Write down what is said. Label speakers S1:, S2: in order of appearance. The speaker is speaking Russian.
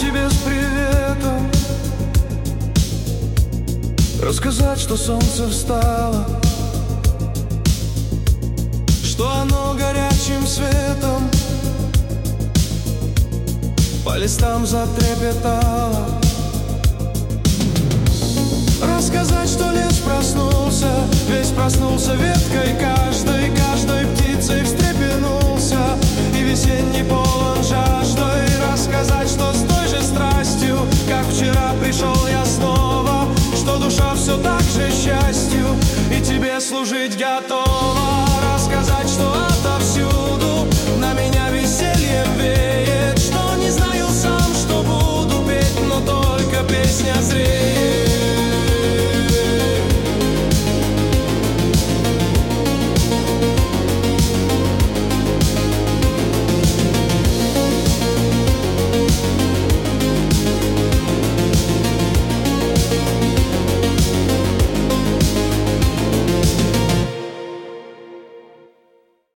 S1: тебе с приветом, рассказать, что солнце встало, что оно горячим светом по листам затрепетало. Рассказать, что лес проснулся, весь проснулся веткой, каждой птицей встрепенулся, и весенний полон жаждой. Рассказать, что с той же страстью, как вчера, пришел я снова, что душа все так же счастью и тебе служить готова.